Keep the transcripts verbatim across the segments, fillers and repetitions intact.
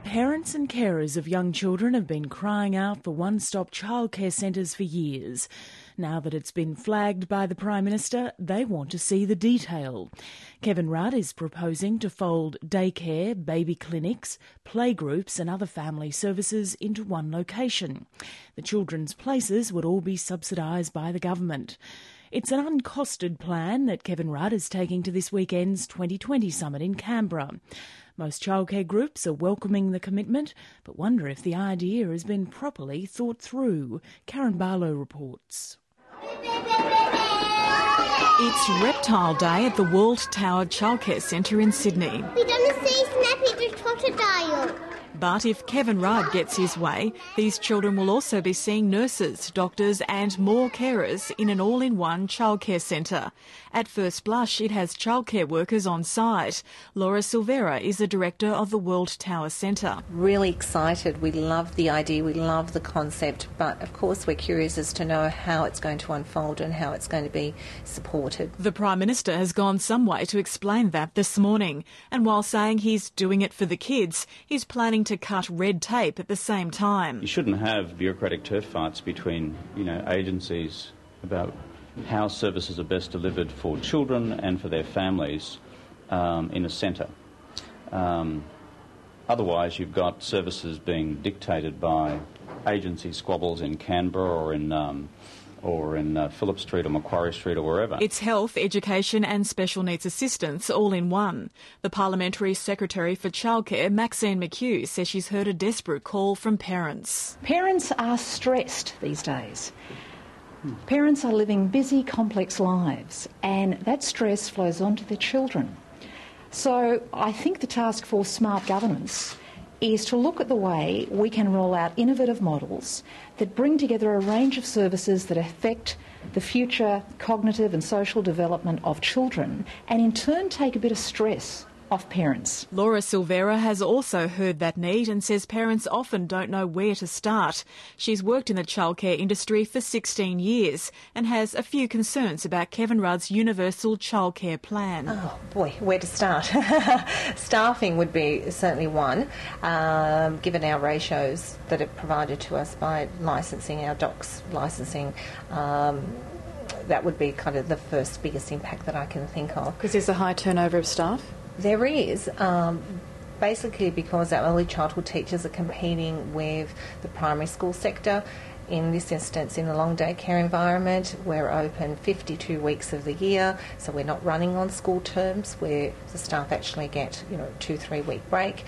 Parents and carers of young children have been crying out for one-stop childcare centres for years. Now that it's been flagged by the Prime Minister, they want to see the detail. Kevin Rudd is proposing to fold daycare, baby clinics, playgroups and other family services into one location. The children's places would all be subsidised by the government. It's an uncosted plan that Kevin Rudd is taking to this weekend's twenty twenty summit in Canberra. Most childcare groups are welcoming the commitment, but wonder if the idea has been properly thought through. Karen Barlow reports. It's Reptile Day at the World Tower Childcare Centre in Sydney. We don't see Snappy the crocodile. But if Kevin Rudd gets his way, these children will also be seeing nurses, doctors and more carers in an all-in-one childcare centre. At first blush, it has childcare workers on site. Laura Silvera is the director of the World Tower Centre. Really excited. We love the idea, we love the concept, but of course we're curious as to know how it's going to unfold and how it's going to be supported. The Prime Minister has gone some way to explain that this morning, and while saying he's doing it for the kids, he's planning to cut red tape at the same time. You shouldn't have bureaucratic turf fights between, you know, agencies about how services are best delivered for children and for their families um, in a centre. Um, otherwise, you've got services being dictated by agency squabbles in Canberra or in um, or in uh, Phillip Street or Macquarie Street or wherever. It's health, education and special needs assistance all in one. The Parliamentary Secretary for Childcare, Maxine McHugh, says she's heard a desperate call from parents. Parents are stressed these days. Parents are living busy, complex lives, and that stress flows on to their children. So I think the task force Smart Governance is to look at the way we can roll out innovative models that bring together a range of services that affect the future cognitive and social development of children and in turn take a bit of stress off parents. Laura Silvera has also heard that need and says parents often don't know where to start. She's worked in the childcare industry for sixteen years and has a few concerns about Kevin Rudd's universal childcare plan. Oh boy, where to start? Staffing would be certainly one, um, given our ratios that are provided to us by licensing, our docs licensing. Um, that would be kind of the first biggest impact that I can think of. Because there's a high turnover of staff? There is, um, basically because our early childhood teachers are competing with the primary school sector. In this instance, in a long day care environment, we're open fifty-two weeks of the year, so we're not running on school terms where the staff actually get, you know, two, three week break.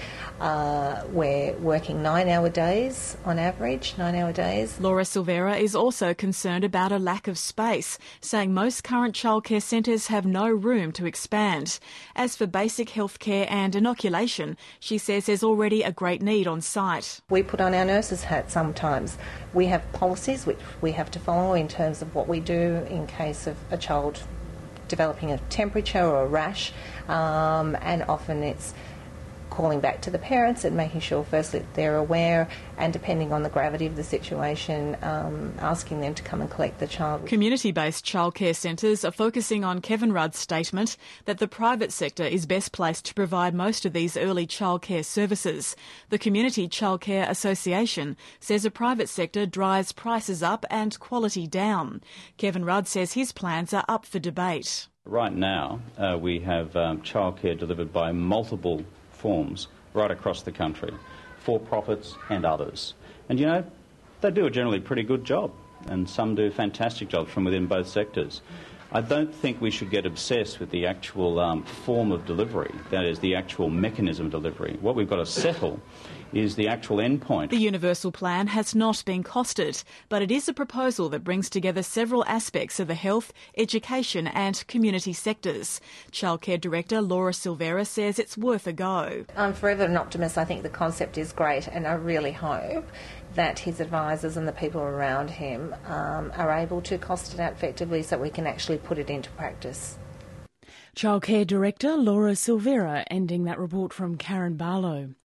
Uh, we're working nine hour days on average, nine hour days. Laura Silvera is also concerned about a lack of space, saying most current childcare centres have no room to expand. As for basic healthcare and inoculation, she says there's already a great need on site. We put on our nurses' hat sometimes. We have policies which we have to follow in terms of what we do in case of a child developing a temperature or a rash, um, and often it's calling back to the parents and making sure firstly they're aware, and depending on the gravity of the situation, um, asking them to come and collect the child. Community-based childcare centres are focusing on Kevin Rudd's statement that the private sector is best placed to provide most of these early childcare services. The Community Childcare Association says a private sector drives prices up and quality down. Kevin Rudd says his plans are up for debate. Right now, uh, we have um, childcare delivered by multiple forms right across the country, for-profits and others. And, you know, they do a generally pretty good job, and some do fantastic jobs from within both sectors. I don't think we should get obsessed with the actual um, form of delivery, that is, the actual mechanism of delivery. What we've got to settle is the actual endpoint. The Universal Plan has not been costed, but it is a proposal that brings together several aspects of the health, education and community sectors. Childcare Director Laura Silvera says it's worth a go. I'm forever an optimist. I think the concept is great, and I really hope that his advisors and the people around him um, are able to cost it out effectively so we can actually put it into practice. Childcare Director Laura Silvera ending that report from Karen Barlow.